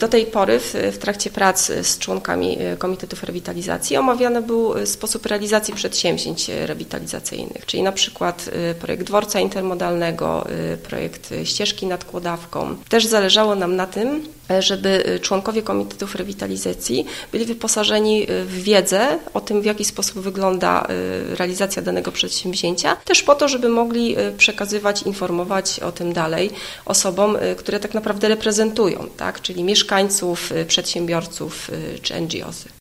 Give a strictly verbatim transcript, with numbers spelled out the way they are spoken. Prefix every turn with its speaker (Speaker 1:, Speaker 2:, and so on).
Speaker 1: Do tej pory w, w trakcie prac z członkami komitetów rewitalizacji omawiany był sposób realizacji przedsięwzięć rewitalizacyjnych, czyli na przykład projekt dworca intermodalnego, projekt ścieżki nad Kłodawką. Też zależało nam na tym, żeby członkowie komitetów rewitalizacji byli wyposażeni w wiedzę o tym, w jaki sposób wygląda realizacja danego przedsięwzięcia, też po to, żeby mogli przekazywać, informować o tym dalej osobom, które tak naprawdę reprezentują, tak? Czyli mieszkańców, przedsiębiorców czy N G O sy.